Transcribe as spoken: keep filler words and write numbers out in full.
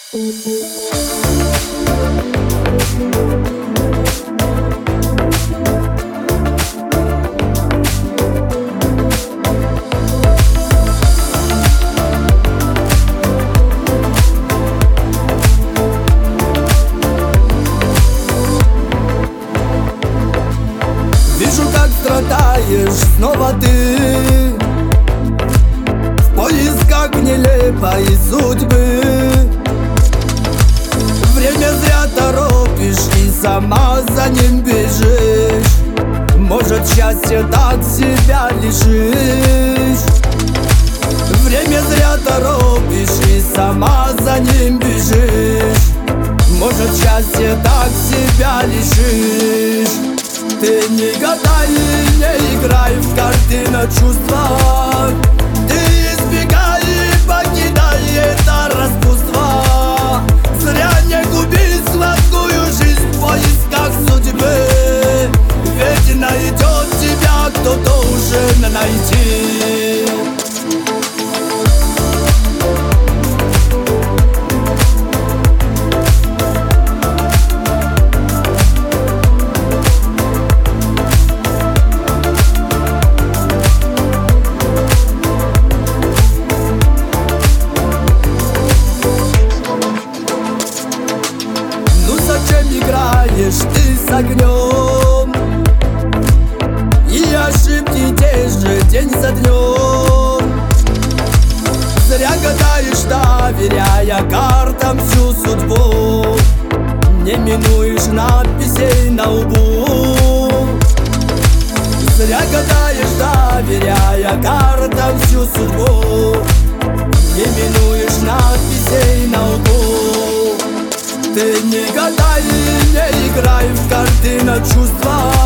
Вижу, как страдаешь снова ты в поисках нелепой судьбы. Время зря торопишь и сама за ним бежишь. Может, счастье так себя лишишь. Время зря торопишь и сама за ним бежишь. Может, счастье так себя лишишь. Ты не гадай, не играй в карты на чувства. Ты избегай и покидай это распутство. Зря не губи сладкую жизнь в поисках судьбы. Ведь найдет тебя кто должен найти. Играешь ты с огнем, и ошибки те же день за днем. Зря гадаешь, доверяя картам всю судьбу. Не минуешь надписей на лбу. Зря гадаешь, доверяя картам всю судьбу. Не минуешь надписей на лбу. Ты не гадай, не играй в карты на чувства.